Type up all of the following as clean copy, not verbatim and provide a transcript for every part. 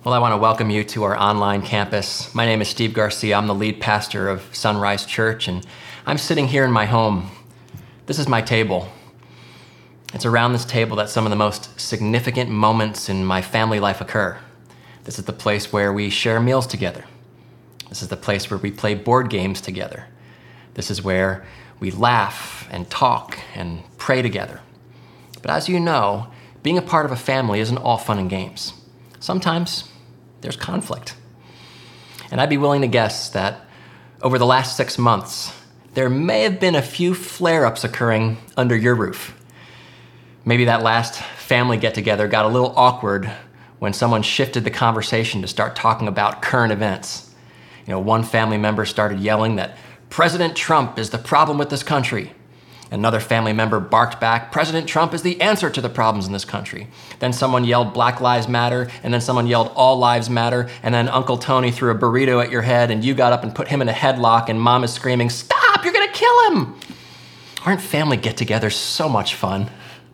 Well, I want to welcome you to our online campus. My name is Steve Garcia. I'm the lead pastor of Sunrise Church, and I'm sitting here in my home. This is my table. It's around this table that some of the most significant moments in my family life occur. This is the place where we share meals together. This is the place where we play board games together. This is where we laugh and talk and pray together. But as you know, being a part of a family isn't all fun and games. Sometimes there's conflict. And I'd be willing to guess that over the last 6 months, there may have been a few flare-ups occurring under your roof. Maybe that last family get-together got a little awkward when someone shifted the conversation to start talking about current events. One family member started yelling that President Trump is the problem with this country. Another family member barked back, President Trump is the answer to the problems in this country. Then someone yelled Black Lives Matter, and then someone yelled All Lives Matter, and then Uncle Tony threw a burrito at your head, and you got up and put him in a headlock, and Mom is screaming, stop, you're gonna kill him! Aren't family get-togethers so much fun?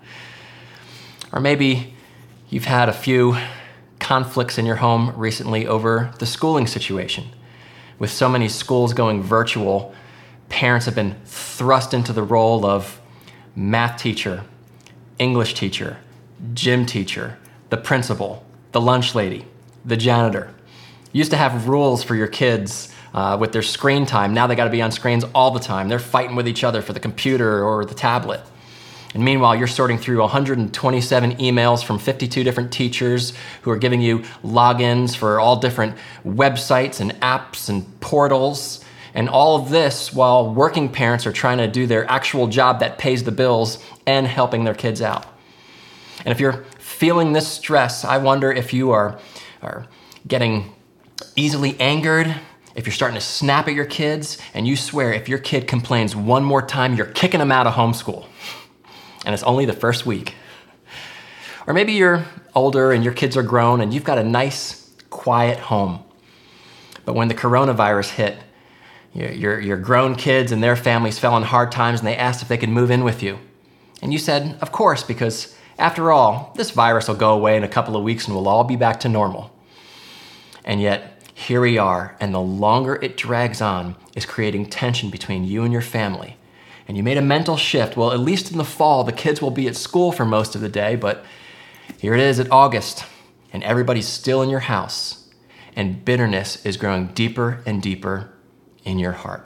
Or maybe you've had a few conflicts in your home recently over the schooling situation. With so many schools going virtual, parents have been thrust into the role of math teacher, English teacher, gym teacher, the principal, the lunch lady, the janitor. You used to have rules for your kids with their screen time. Now they got to be on screens all the time. They're fighting with each other for the computer or the tablet. And meanwhile, you're sorting through 127 emails from 52 different teachers who are giving you logins for all different websites and apps and portals. And all of this while working parents are trying to do their actual job that pays the bills and helping their kids out. And if you're feeling this stress, I wonder if you are getting easily angered, if you're starting to snap at your kids, and you swear if your kid complains one more time, you're kicking them out of homeschool. And it's only the first week. Or maybe you're older and your kids are grown and you've got a nice, quiet home. But when the coronavirus hit, your grown kids and their families fell on hard times and they asked if they could move in with you. And you said, of course, because after all, this virus will go away in a couple of weeks and we'll all be back to normal. And yet, here we are, and the longer it drags on is creating tension between you and your family. And you made a mental shift. Well, at least in the fall, the kids will be at school for most of the day, but here it is at August, and everybody's still in your house, and bitterness is growing deeper and deeper in your heart.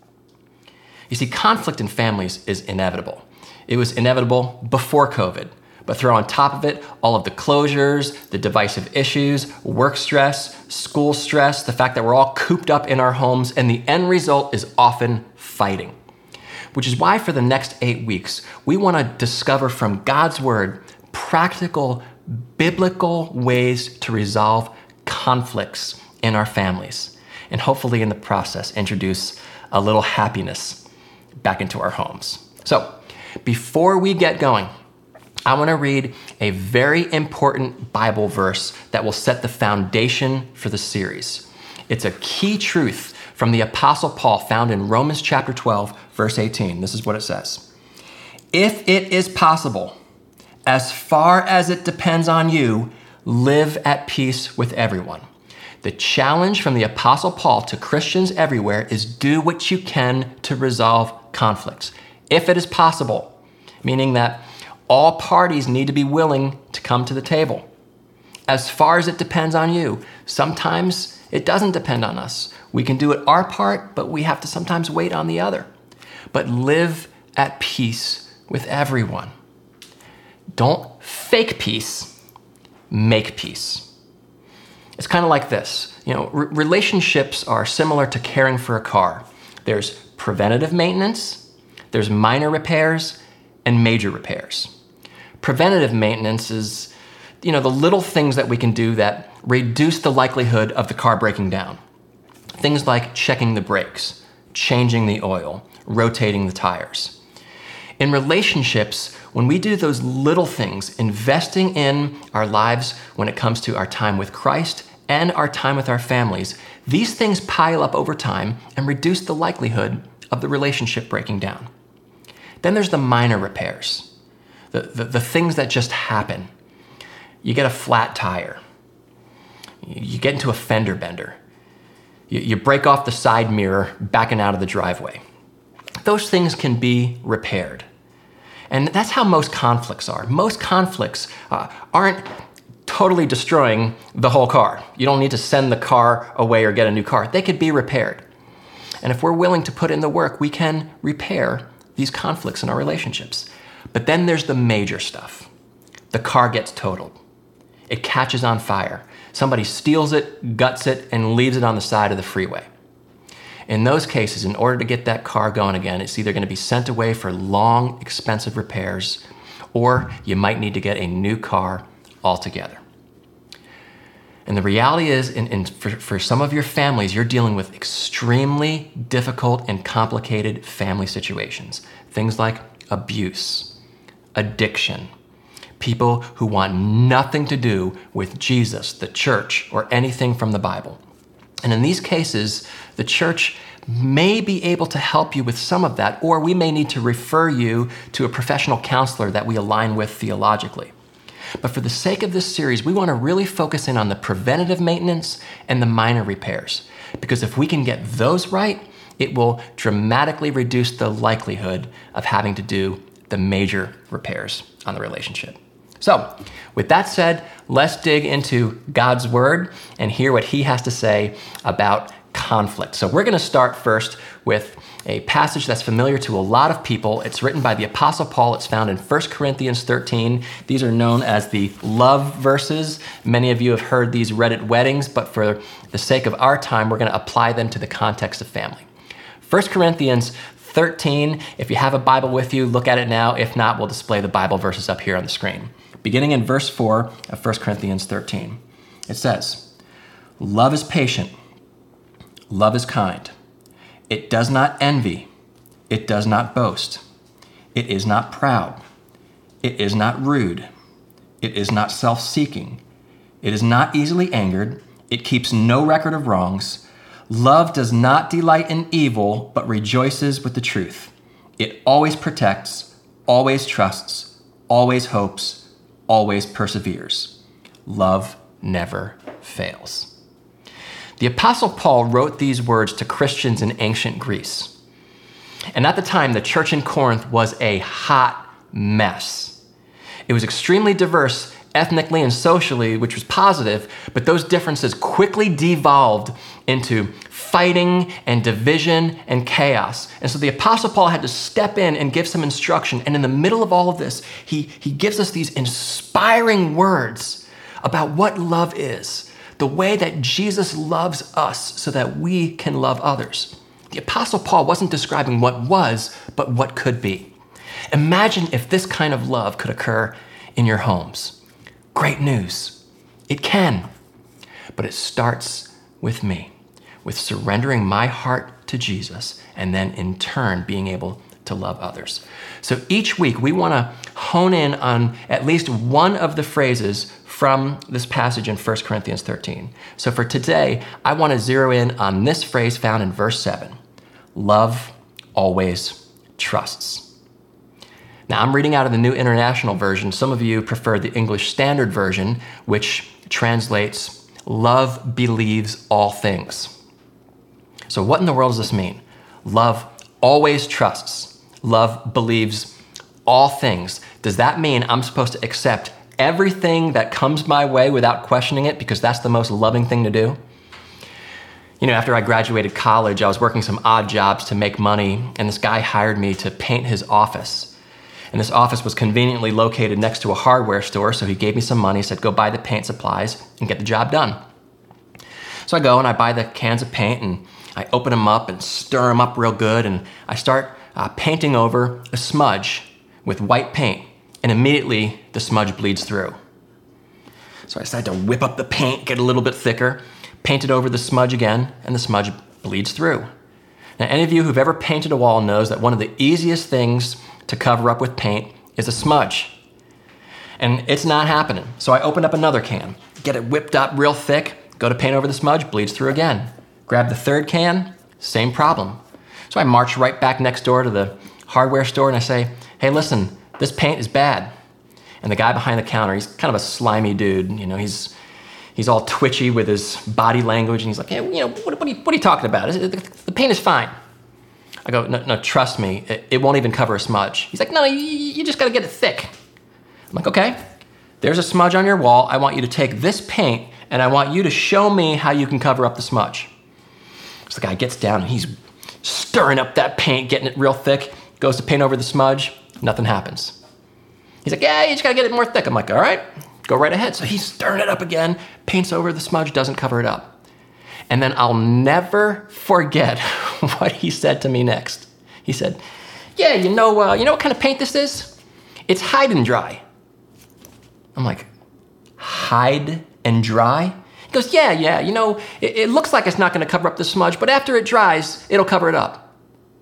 You see, conflict in families is inevitable. It was inevitable before COVID, but throw on top of it all of the closures, the divisive issues, work stress, school stress, the fact that we're all cooped up in our homes, and the end result is often fighting. Which is why for the next 8 weeks, we want to discover from God's Word practical, biblical ways to resolve conflicts in our families. And hopefully in the process, introduce a little happiness back into our homes. So, before we get going, I want to read a very important Bible verse that will set the foundation for the series. It's a key truth from the Apostle Paul found in Romans chapter 12, verse 18. This is what it says. If it is possible, as far as it depends on you, live at peace with everyone. The challenge from the Apostle Paul to Christians everywhere is do what you can to resolve conflicts. If it is possible, meaning that all parties need to be willing to come to the table. As far as it depends on you, sometimes it doesn't depend on us. We can do it our part, but we have to sometimes wait on the other. But live at peace with everyone. Don't fake peace, make peace. It's kind of like this. Relationships are similar to caring for a car. There's preventative maintenance, there's minor repairs, and major repairs. Preventative maintenance is, the little things that we can do that reduce the likelihood of the car breaking down. Things like checking the brakes, changing the oil, rotating the tires. In relationships, when we do those little things, investing in our lives when it comes to our time with Christ and our time with our families, these things pile up over time and reduce the likelihood of the relationship breaking down. Then there's the minor repairs, the things that just happen. You get a flat tire. You get into a fender bender. You break off the side mirror backing out of the driveway. Those things can be repaired. And that's how most conflicts are. Most conflicts aren't totally destroying the whole car. You don't need to send the car away or get a new car. They could be repaired. And if we're willing to put in the work, we can repair these conflicts in our relationships. But then there's the major stuff. The car gets totaled. It catches on fire. Somebody steals it, guts it, and leaves it on the side of the freeway. In those cases, in order to get that car going again, it's either going to be sent away for long, expensive repairs, or you might need to get a new car altogether. And the reality is, for some of your families, you're dealing with extremely difficult and complicated family situations. Things like abuse, addiction, people who want nothing to do with Jesus, the church, or anything from the Bible. And in these cases, the church may be able to help you with some of that, or we may need to refer you to a professional counselor that we align with theologically. But for the sake of this series, we want to really focus in on the preventative maintenance and the minor repairs. Because if we can get those right, it will dramatically reduce the likelihood of having to do the major repairs on the relationship. So, with that said, let's dig into God's Word and hear what He has to say about conflict. So we're going to start first with a passage that's familiar to a lot of people. It's written by the Apostle Paul. It's found in 1 Corinthians 13. These are known as the love verses. Many of you have heard these read at weddings, but for the sake of our time, we're going to apply them to the context of family. 1 Corinthians 13, if you have a Bible with you, look at it now. If not, we'll display the Bible verses up here on the screen. Beginning in verse 4 of 1 Corinthians 13, it says, "Love is patient. Love is kind. It does not envy. It does not boast. It is not proud. It is not rude. It is not self-seeking. It is not easily angered. It keeps no record of wrongs. Love does not delight in evil, but rejoices with the truth. It always protects, always trusts, always hopes, always perseveres. Love never fails." The Apostle Paul wrote these words to Christians in ancient Greece. And at the time, the church in Corinth was a hot mess. It was extremely diverse ethnically and socially, which was positive, but those differences quickly devolved into fighting and division and chaos. And so the Apostle Paul had to step in and give some instruction. And in the middle of all of this, he gives us these inspiring words about what love is, the way that Jesus loves us so that we can love others. The Apostle Paul wasn't describing what was, but what could be. Imagine if this kind of love could occur in your homes. Great news. It can. But it starts with me, with surrendering my heart to Jesus, and then in turn being able to love others. So each week we want to hone in on at least one of the phrases from this passage in 1 Corinthians 13. So for today, I want to zero in on this phrase found in verse 7. Love always trusts. Now, I'm reading out of the New International Version. Some of you prefer the English Standard Version, which translates, "Love believes all things." So what in the world does this mean? Love always trusts. Love believes all things. Does that mean I'm supposed to accept everything that comes my way without questioning it because that's the most loving thing to do? You know, after I graduated college, I was working some odd jobs to make money, and this guy hired me to paint his office. And this office was conveniently located next to a hardware store, so he gave me some money, said, "Go buy the paint supplies and get the job done." So I go and I buy the cans of paint, and I open them up and stir them up real good, and I start painting over a smudge with white paint, and immediately the smudge bleeds through. So I decide to whip up the paint, get a little bit thicker, paint it over the smudge again, and the smudge bleeds through. Now, any of you who've ever painted a wall knows that one of the easiest things to cover up with paint is a smudge. And it's not happening. So I open up another can, get it whipped up real thick, go to paint over the smudge, bleeds through again. Grab the third can, same problem. So I march right back next door to the hardware store and I say, "Hey, listen, this paint is bad." And the guy behind the counter, he's kind of a slimy dude. You know, he's He's all twitchy with his body language, and he's like, hey, what are you talking about? The paint is fine. I go, no, trust me, it won't even cover a smudge. He's like, no, you just gotta get it thick. I'm like, okay, there's a smudge on your wall. I want you to take this paint, and I want you to show me how you can cover up the smudge. So the guy gets down, and he's stirring up that paint, getting it real thick, goes to paint over the smudge, nothing happens. He's like, yeah, you just gotta get it more thick. I'm like, all right, go right ahead. So he's stirring it up again, paints over the smudge, doesn't cover it up. And then I'll never forget what he said to me next. He said, yeah, you know what kind of paint this is? It's hide and dry. I'm like, hide and dry? He goes, yeah, it looks like it's not gonna cover up the smudge, but after it dries, it'll cover it up.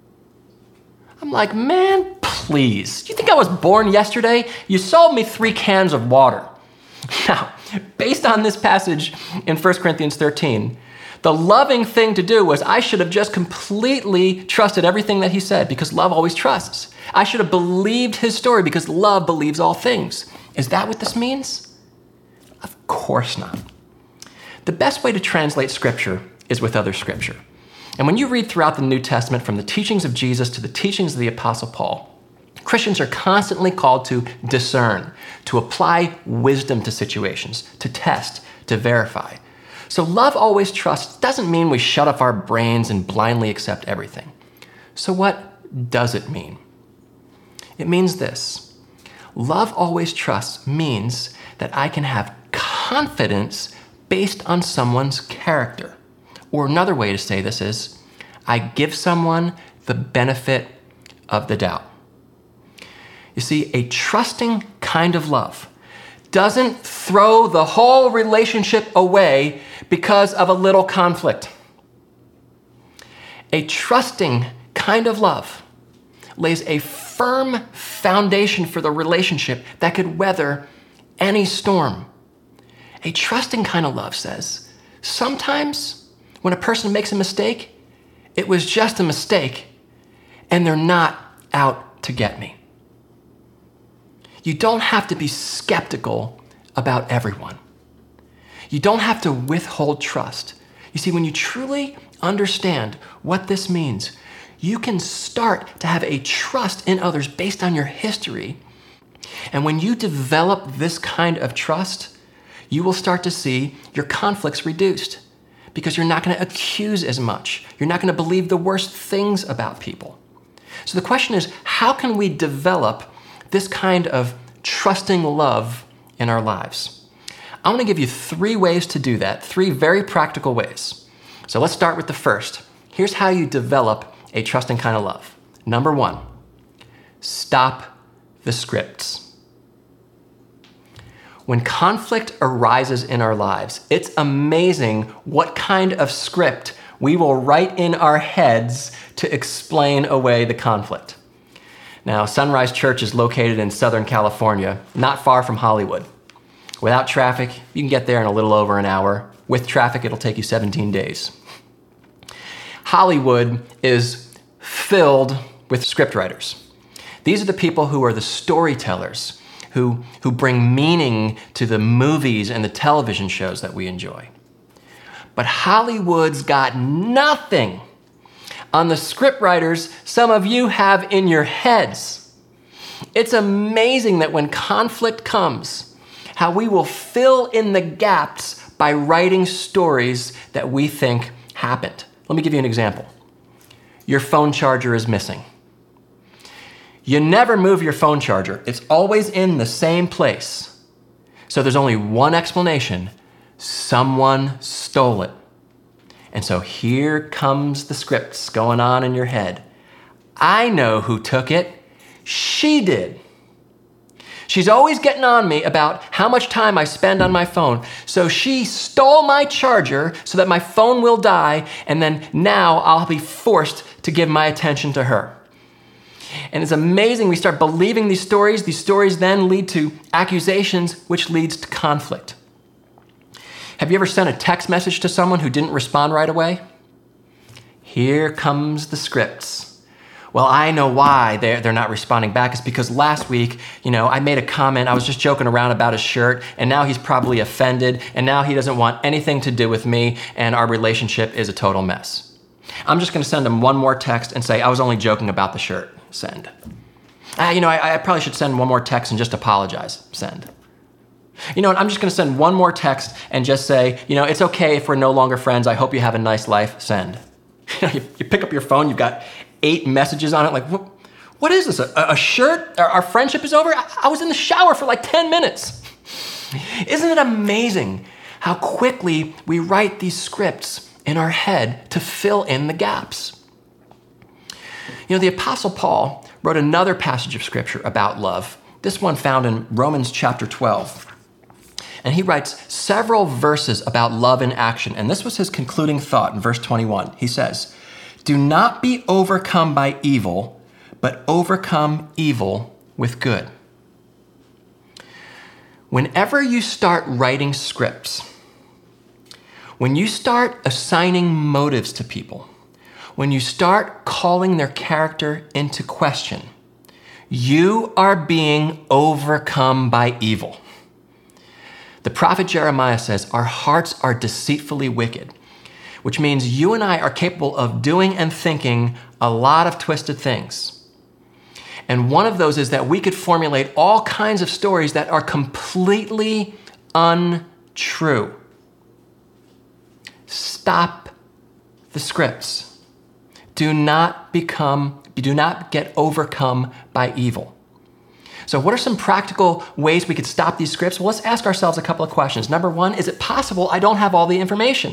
I'm like, man, please. Do you think I was born yesterday? You sold me 3 cans of water. Now, based on this passage in 1 Corinthians 13, the loving thing to do was I should have just completely trusted everything that he said, because love always trusts. I should have believed his story because love believes all things. Is that what this means? Of course not. The best way to translate scripture is with other scripture. And when you read throughout the New Testament, from the teachings of Jesus to the teachings of the Apostle Paul, Christians are constantly called to discern, to apply wisdom to situations, to test, to verify. So love always trusts doesn't mean we shut off our brains and blindly accept everything. So what does it mean? It means this. Love always trusts means that I can have confidence based on someone's character. Or another way to say this is, I give someone the benefit of the doubt. You see, a trusting kind of love doesn't throw the whole relationship away because of a little conflict. A trusting kind of love lays a firm foundation for the relationship that could weather any storm. A trusting kind of love says, sometimes when a person makes a mistake, it was just a mistake, and they're not out to get me. You don't have to be skeptical about everyone. You don't have to withhold trust. You see, when you truly understand what this means, you can start to have a trust in others based on your history. And when you develop this kind of trust, you will start to see your conflicts reduced because you're not going to accuse as much. You're not going to believe the worst things about people. So the question is, how can we develop this kind of trusting love in our lives? I want to give you 3 ways to do that, 3 very practical ways. So let's start with the first. Here's how you develop a trusting kind of love. Number 1, stop the scripts. When conflict arises in our lives, it's amazing what kind of script we will write in our heads to explain away the conflict. Now, Sunrise Church is located in Southern California, not far from Hollywood. Without traffic, you can get there in a little over an hour. With traffic, it'll take you 17 days. Hollywood is filled with scriptwriters. These are the people who are the storytellers, who bring meaning to the movies and the television shows that we enjoy. But Hollywood's got nothing on the scriptwriters some of you have in your heads. It's amazing that when conflict comes, how we will fill in the gaps by writing stories that we think happened. Let me give you an example. Your phone charger is missing. You never move your phone charger. It's always in the same place. So there's only one explanation. Someone stole it. And so here comes the scripts going on in your head. I know who took it. She did. She's always getting on me about how much time I spend on my phone. So she stole my charger so that my phone will die, and then now I'll be forced to give my attention to her. And it's amazing, we start believing these stories. These stories then lead to accusations, which leads to conflict. Have you ever sent a text message to someone who didn't respond right away? Here comes the scripts. Well, I know why they're not responding back. It's because last week, I made a comment. I was just joking around about his shirt, and now he's probably offended, and now he doesn't want anything to do with me, and our relationship is a total mess. I'm just going to send him one more text and say, I was only joking about the shirt. Send. I probably should send one more text and just apologize. Send. I'm just going to send one more text and just say, it's okay if we're no longer friends. I hope you have a nice life. Send. You pick up your phone, you've got 8 messages on it. Like, what is this? A shirt? Our friendship is over? I was in the shower for like 10 minutes. Isn't it amazing how quickly we write these scripts in our head to fill in the gaps? The Apostle Paul wrote another passage of scripture about love. This one found in Romans chapter 12. And he writes several verses about love in action. And this was his concluding thought in verse 21. He says, do not be overcome by evil, but overcome evil with good. Whenever you start writing scripts, when you start assigning motives to people, when you start calling their character into question, you are being overcome by evil. The prophet Jeremiah says, our hearts are deceitfully wicked, which means you and I are capable of doing and thinking a lot of twisted things. And one of those is that we could formulate all kinds of stories that are completely untrue. Stop the scripts. Do not get overcome by evil. So what are some practical ways we could stop these scripts? Well, let's ask ourselves a couple of questions. Number one, is it possible I don't have all the information?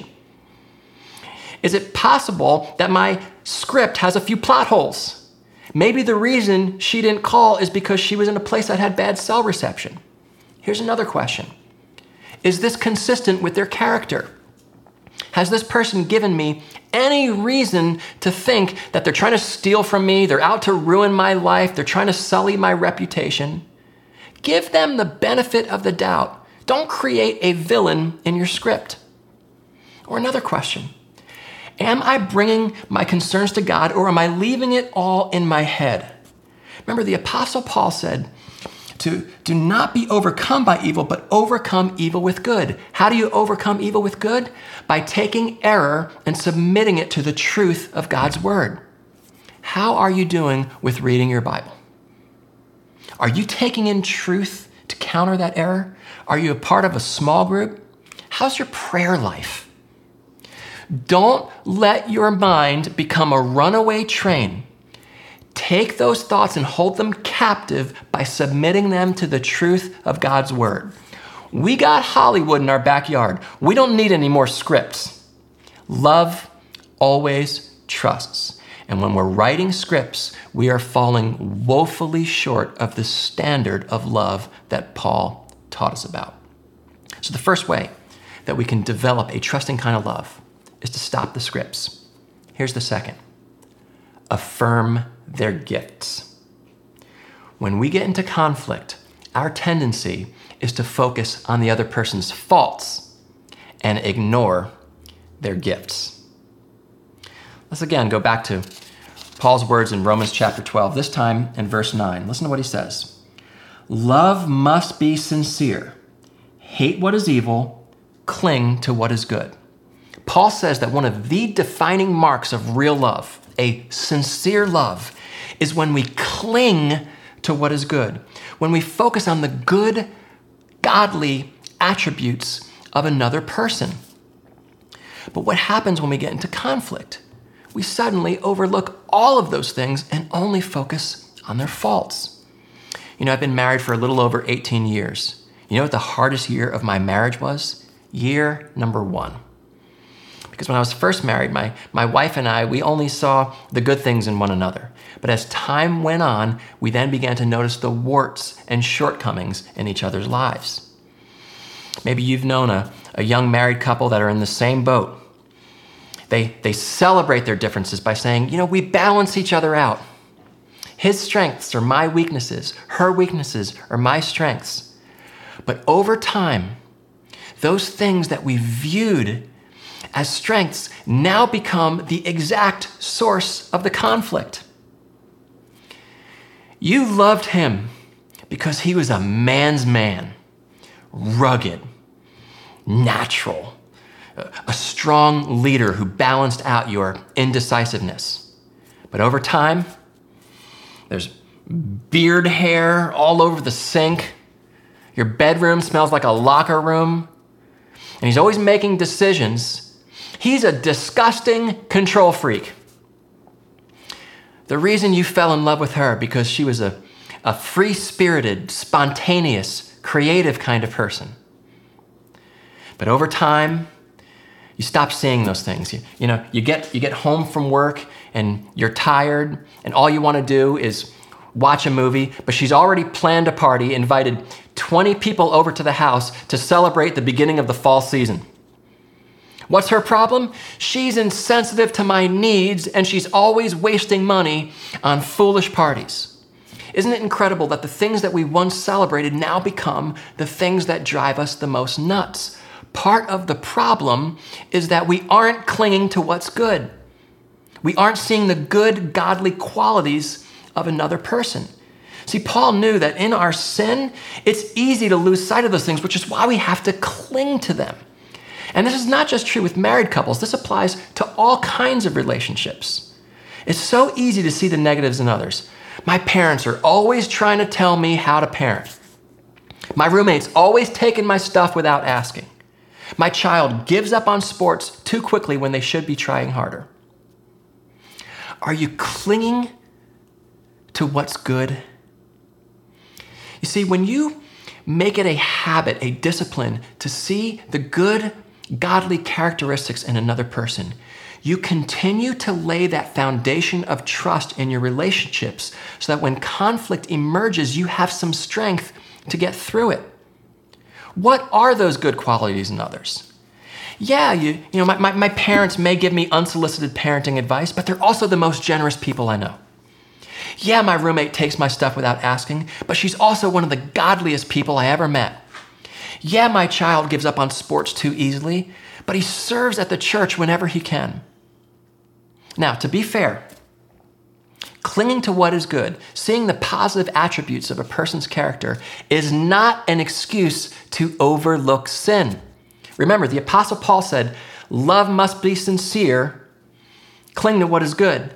Is it possible that my script has a few plot holes? Maybe the reason she didn't call is because she was in a place that had bad cell reception. Here's another question. Is this consistent with their character? Has this person given me any reason to think that they're trying to steal from me, they're out to ruin my life, they're trying to sully my reputation? Give them the benefit of the doubt. Don't create a villain in your script. Or another question. Am I bringing my concerns to God, or am I leaving it all in my head? Remember, the Apostle Paul said, do not be overcome by evil, but overcome evil with good. How do you overcome evil with good? By taking error and submitting it to the truth of God's word. How are you doing with reading your Bible? Are you taking in truth to counter that error? Are you a part of a small group? How's your prayer life? Don't let your mind become a runaway train. Take those thoughts and hold them captive by submitting them to the truth of God's word. We got Hollywood in our backyard. We don't need any more scripts. Love always trusts. And when we're writing scripts, we are falling woefully short of the standard of love that Paul taught us about. So the first way that we can develop a trusting kind of love is to stop the scripts. Here's the second. Affirm their gifts. When we get into conflict, our tendency is to focus on the other person's faults and ignore their gifts. Let's again go back to Paul's words in Romans chapter 12, this time in verse 9. Listen to what he says. Love must be sincere. Hate what is evil. Cling to what is good. Paul says that one of the defining marks of real love, a sincere love, is when we cling to what is good, when we focus on the good, godly attributes of another person. But what happens when we get into conflict? We suddenly overlook all of those things and only focus on their faults. I've been married for a little over 18 years. You know what the hardest year of my marriage was? Year number 1. Because when I was first married, my wife and I, we only saw the good things in one another. But as time went on, we then began to notice the warts and shortcomings in each other's lives. Maybe you've known a young married couple that are in the same boat. They celebrate their differences by saying, we balance each other out. His strengths are my weaknesses. Her weaknesses are my strengths. But over time, those things that we viewed as strengths now become the exact source of the conflict. You loved him because he was a man's man, rugged, natural, a strong leader who balanced out your indecisiveness. But over time, there's beard hair all over the sink. Your bedroom smells like a locker room. And he's always making decisions. He's a disgusting control freak. The reason you fell in love with her because she was a free-spirited, spontaneous, creative kind of person. But over time, you stop seeing those things. You get home from work and you're tired and all you want to do is watch a movie, but she's already planned a party, invited 20 people over to the house to celebrate the beginning of the fall season. What's her problem? She's insensitive to my needs and she's always wasting money on foolish parties. Isn't it incredible that the things that we once celebrated now become the things that drive us the most nuts? Part of the problem is that we aren't clinging to what's good. We aren't seeing the good, godly qualities of another person. See, Paul knew that in our sin, it's easy to lose sight of those things, which is why we have to cling to them. And this is not just true with married couples. This applies to all kinds of relationships. It's so easy to see the negatives in others. My parents are always trying to tell me how to parent. My roommate's always taking my stuff without asking. My child gives up on sports too quickly when they should be trying harder. Are you clinging to what's good? You see, when you make it a habit, a discipline to see the good, godly characteristics in another person, you continue to lay that foundation of trust in your relationships so that when conflict emerges, you have some strength to get through it. What are those good qualities in others? Yeah, my parents may give me unsolicited parenting advice, but they're also the most generous people I know. Yeah, my roommate takes my stuff without asking, but she's also one of the godliest people I ever met. Yeah, my child gives up on sports too easily, but he serves at the church whenever he can. Now, to be fair, clinging to what is good, seeing the positive attributes of a person's character is not an excuse to overlook sin. Remember, the Apostle Paul said, love must be sincere, cling to what is good.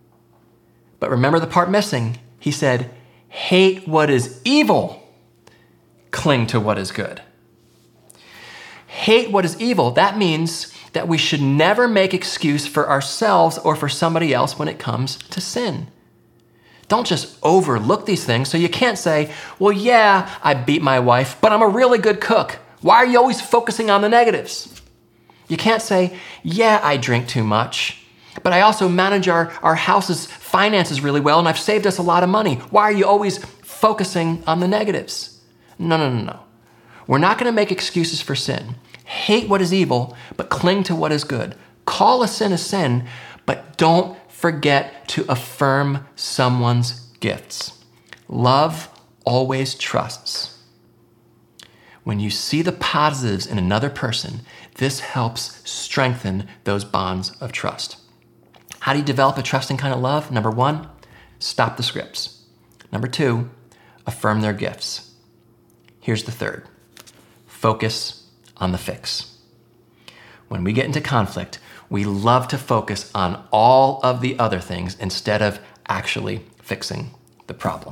But remember the part missing. He said, hate what is evil, cling to what is good. Hate what is evil. That means that we should never make excuse for ourselves or for somebody else when it comes to sin. Don't just overlook these things. So you can't say, well, yeah, I beat my wife, but I'm a really good cook. Why are you always focusing on the negatives? You can't say, yeah, I drink too much, but I also manage our house's finances really well and I've saved us a lot of money. Why are you always focusing on the negatives? No. We're not going to make excuses for sin. Hate what is evil, but cling to what is good. Call a sin, but don't forget to affirm someone's gifts. Love always trusts. When you see the positives in another person, this helps strengthen those bonds of trust. How do you develop a trusting kind of love? Number 1, stop the scripts. Number 2, affirm their gifts. Here's the third. Focus on the fix. When we get into conflict, we love to focus on all of the other things instead of actually fixing the problem.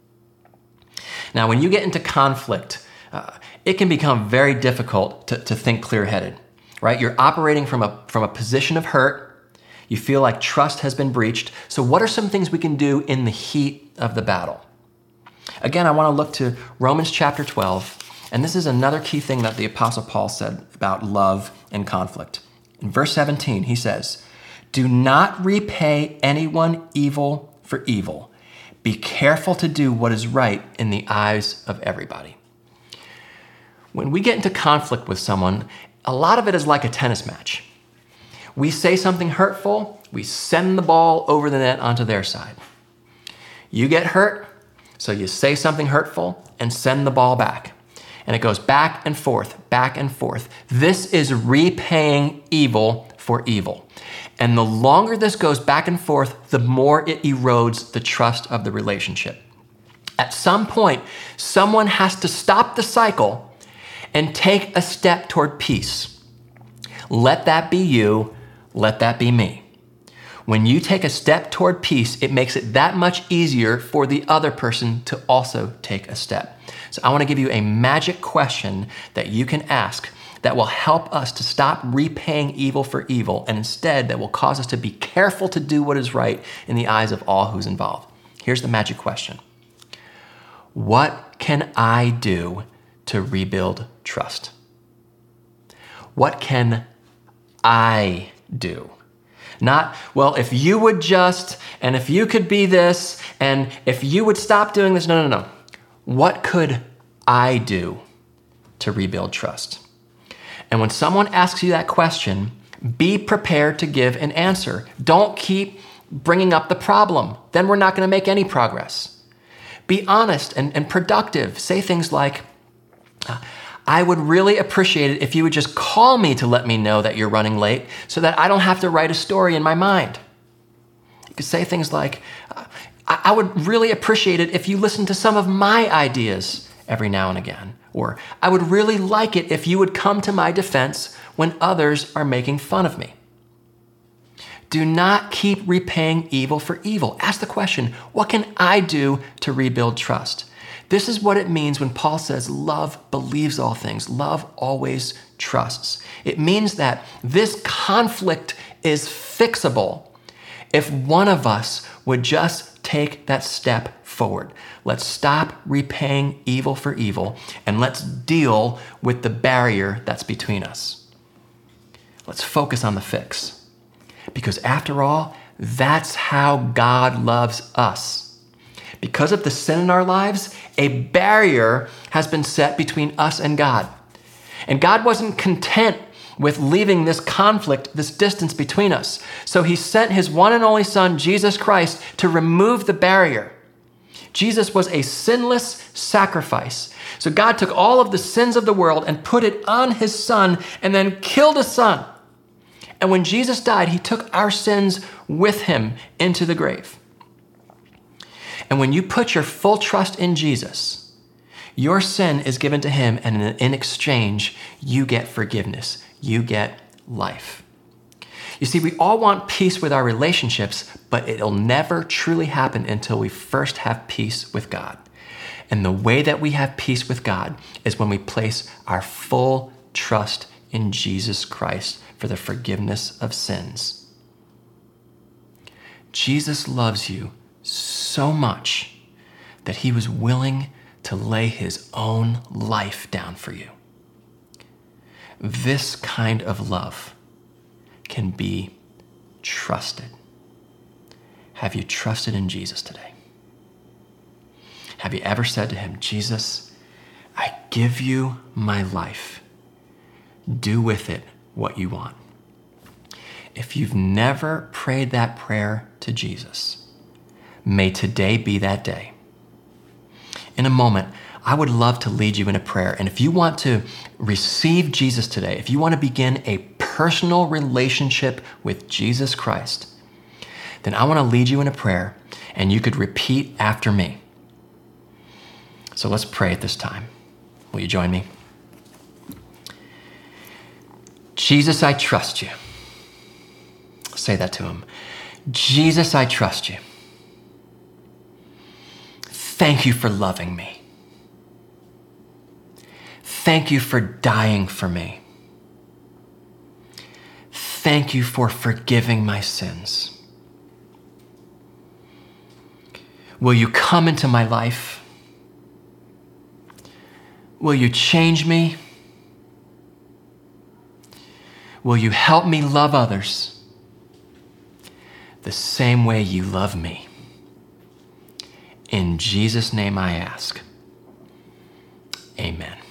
Now, when you get into conflict, it can become very difficult to think clear-headed, right? You're operating from a position of hurt. You feel like trust has been breached. So what are some things we can do in the heat of the battle? Again, I want to look to Romans chapter 12. And this is another key thing that the Apostle Paul said about love and conflict. In verse 17, he says, do not repay anyone evil for evil. Be careful to do what is right in the eyes of everybody. When we get into conflict with someone, a lot of it is like a tennis match. We say something hurtful, we send the ball over the net onto their side. You get hurt, so you say something hurtful and send the ball back. And it goes back and forth, back and forth. This is repaying evil for evil. And the longer this goes back and forth, the more it erodes the trust of the relationship. At some point, someone has to stop the cycle and take a step toward peace. Let that be you. Let that be me. When you take a step toward peace, it makes it that much easier for the other person to also take a step. So I want to give you a magic question that you can ask that will help us to stop repaying evil for evil, and instead that will cause us to be careful to do what is right in the eyes of all who's involved. Here's the magic question. What can I do to rebuild trust? What can I do? Not, well, if you would just, and if you could be this, and if you would stop doing this. No. What could I do to rebuild trust? And when someone asks you that question, be prepared to give an answer. Don't keep bringing up the problem. Then we're not going to make any progress. Be honest and productive. Say things like, I would really appreciate it if you would just call me to let me know that you're running late so that I don't have to write a story in my mind. You could say things like, I would really appreciate it if you listened to some of my ideas every now and again. Or I would really like it if you would come to my defense when others are making fun of me. Do not keep repaying evil for evil. Ask the question, what can I do to rebuild trust? This is what it means when Paul says love believes all things. Love always trusts. It means that this conflict is fixable if one of us would just take that step forward. Let's stop repaying evil for evil and let's deal with the barrier that's between us. Let's focus on the fix. Because after all, that's how God loves us. Because of the sin in our lives, a barrier has been set between us and God. And God wasn't content with leaving this conflict, this distance between us. So he sent his one and only Son, Jesus Christ, to remove the barrier. Jesus was a sinless sacrifice. So God took all of the sins of the world and put it on his Son and then killed his Son. And when Jesus died, he took our sins with him into the grave. And when you put your full trust in Jesus, your sin is given to him, and in exchange, you get forgiveness. You get life. You see, we all want peace with our relationships, but it'll never truly happen until we first have peace with God. And the way that we have peace with God is when we place our full trust in Jesus Christ for the forgiveness of sins. Jesus loves you so much that he was willing to lay his own life down for you. This kind of love can be trusted. Have you trusted in Jesus today? Have you ever said to him, Jesus, I give you my life. Do with it what you want. If you've never prayed that prayer to Jesus, may today be that day. In a moment, I would love to lead you in a prayer. And if you want to receive Jesus today, if you want to begin a personal relationship with Jesus Christ, then I want to lead you in a prayer, and you could repeat after me. So let's pray at this time. Will you join me? Jesus, I trust you. Say that to him. Jesus, I trust you. Thank you for loving me. Thank you for dying for me. Thank you for forgiving my sins. Will you come into my life? Will you change me? Will you help me love others the same way you love me? In Jesus' name I ask. Amen.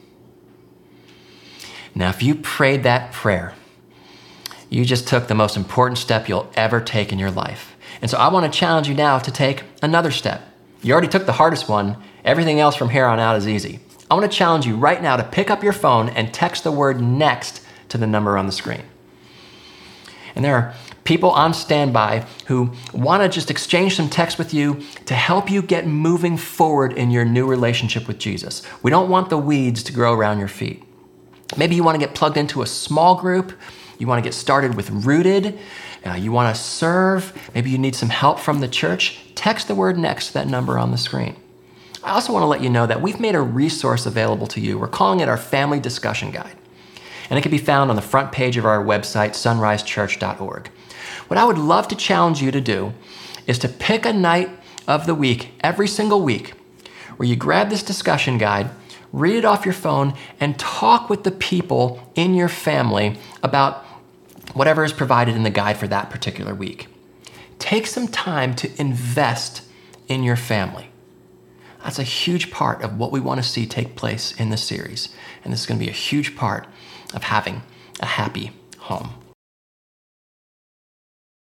Now, if you prayed that prayer, you just took the most important step you'll ever take in your life. And so I want to challenge you now to take another step. You already took the hardest one. Everything else from here on out is easy. I want to challenge you right now to pick up your phone and text the word NEXT to the number on the screen. And there are people on standby who want to just exchange some text with you to help you get moving forward in your new relationship with Jesus. We don't want the weeds to grow around your feet. Maybe you want to get plugged into a small group. You want to get started with Rooted. You want to serve. Maybe you need some help from the church. Text the word NEXT to that number on the screen. I also want to let you know that we've made a resource available to you. We're calling it our Family Discussion Guide. And it can be found on the front page of our website, sunrisechurch.org. What I would love to challenge you to do is to pick a night of the week, every single week, where you grab this discussion guide, read it off your phone, and talk with the people in your family about whatever is provided in the guide for that particular week. Take some time to invest in your family. That's a huge part of what we want to see take place in this series. And this is going to be a huge part of having a happy home.